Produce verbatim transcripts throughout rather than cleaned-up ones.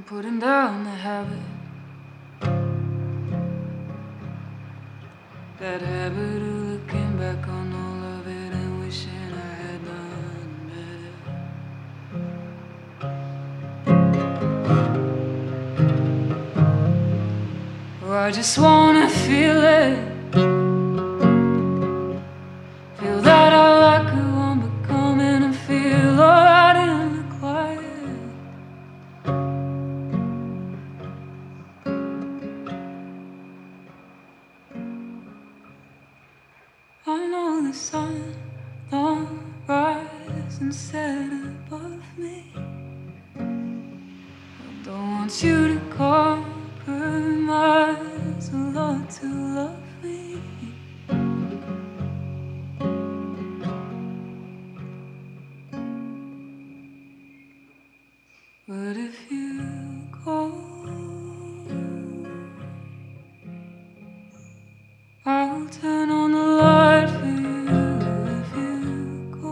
putting down the habit. That habit of looking back on all of it and wishing I had done better. Oh, I just wanna feel it. Feel that I like who I'm becoming and feel alright in the quiet. I know the sun don't rise and set above me. I don't want you to compromise a lot to love me. But if you go, I'll turn on the light for you. If you go,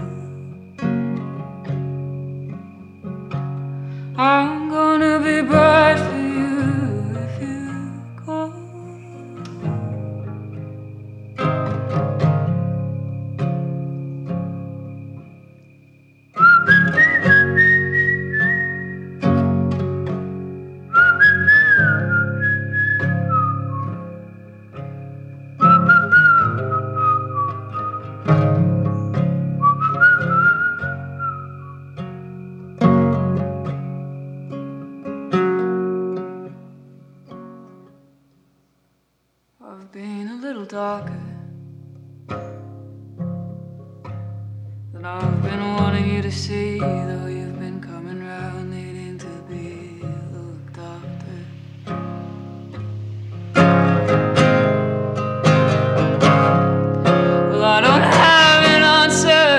I'm gonna be bright for you. If you go, I've been a little darker than I've been wanting you to see, though you've been coming round needing to be looked after. Well, I don't have an answer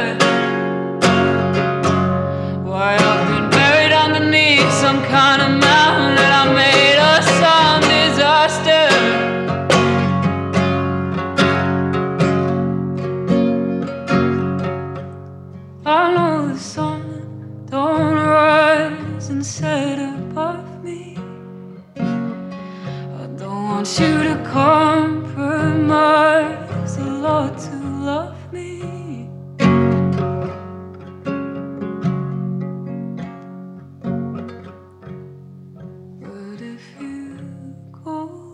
why I've been buried underneath some kind of mountain that I made of some disaster. I know the sun don't rise and set above me. I don't want you to compromise a lot to love me. But if you go,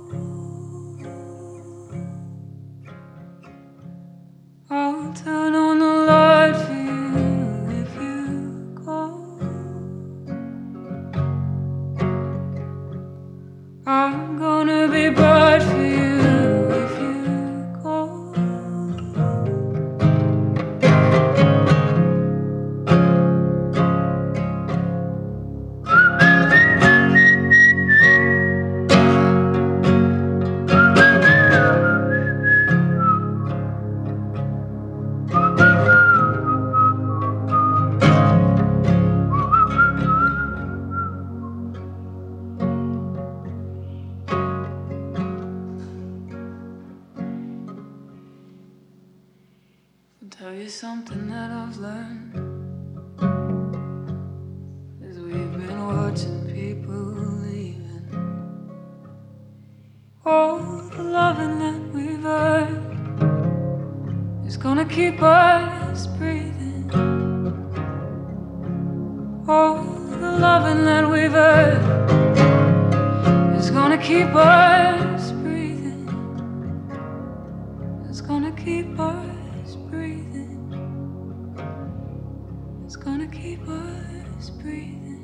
I'll turn on the light for you. I'm gonna be bright for you if you go. I'll tell you something that I've learned as we've been watching people leaving. All the loving that we've earned is gonna keep us breathing. All the loving that we've earned is gonna keep us breathing. It's gonna keep us breathing. It's gonna keep us breathing.